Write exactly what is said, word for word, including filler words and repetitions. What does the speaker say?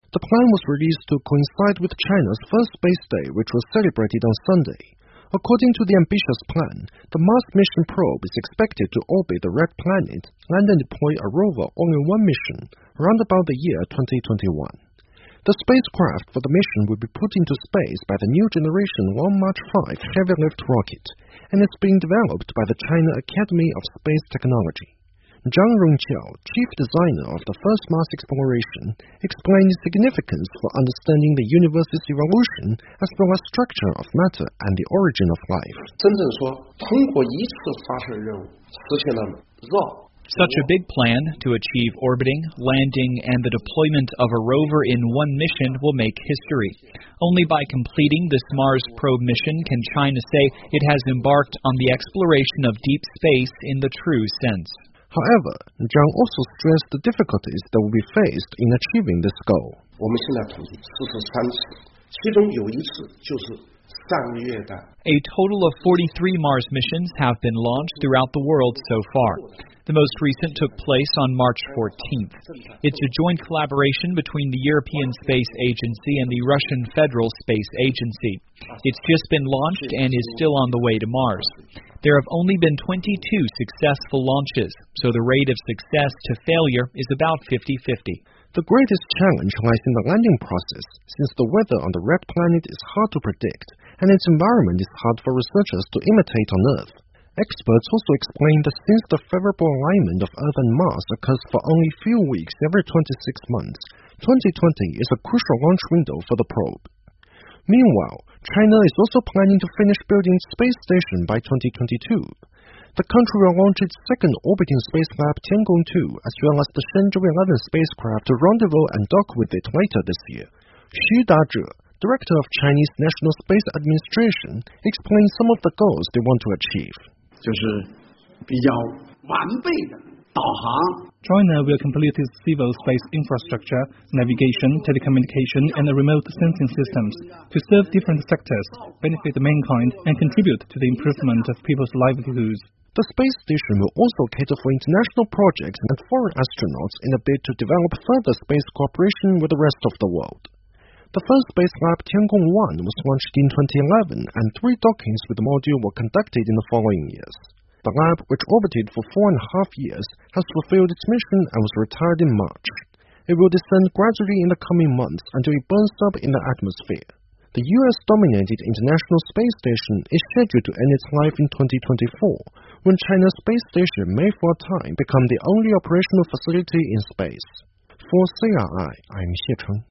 The plan was released to coincide with China's first Space Day, which was celebrated on Sunday. According to the ambitious plan, the Mars mission probe is expected to orbit the red planet, land and deploy a rover all in one mission, around about the year twenty twenty-one. The spacecraft for the mission will be put into space by the new generation Long March five heavy lift rocket, and is being developed by the China Academy of Space Technology. Zhang Rongqiao, chief designer of the first Mars exploration, explained its significance for understanding the universe's evolution as well as structure of matter and the origin of life. Such a big plan to achieve orbiting, landing, and the deployment of a rover in one mission will make history. Only by completing this Mars probe mission can China say it has embarked on the exploration of deep space in the true sense. However, Zhang also stressed the difficulties that will be faced in achieving this goal. A total of forty-three Mars missions have been launched throughout the world so far. The most recent took place on March fourteenth. It's a joint collaboration between the European Space Agency and the Russian Federal Space Agency. It's just been launched and is still on the way to Mars. There have only been twenty-two successful launches, so the rate of success to failure is about fifty-fifty. The greatest challenge lies in the landing process, since the weather on the red planet is hard to predict, and its environment is hard for researchers to imitate on Earth. Experts also explain that since the favorable alignment of Earth and Mars occurs for only few weeks every twenty-six months, twenty twenty is a crucial launch window for the probe. Meanwhile, China is also planning to finish building its space station by twenty twenty-two. The country will launch its second orbiting space lab Tiangong two, as well as the Shenzhou eleven spacecraft to rendezvous and dock with it later this year. Xu Dazhe, director of Chinese National Space Administration, explains some of the goals they want to achieve. China will complete its civil space infrastructure, navigation, telecommunication, and remote sensing systems to serve different sectors, benefit mankind, and contribute to the improvement of people's livelihoods. The space station will also cater for international projects and foreign astronauts in a bid to develop further space cooperation with the rest of the world. The first space lab Tiangong one was launched in twenty eleven, and three dockings with the module were conducted in the following years. The lab, which orbited for four and a half years, has fulfilled its mission and was retired in March. It will descend gradually in the coming months until it burns up in the atmosphere. The U S-dominated International Space Station is scheduled to end its life in twenty twenty-four, when China's space station may for a time become the only operational facility in space. For C R I, I'm Xie Cheng.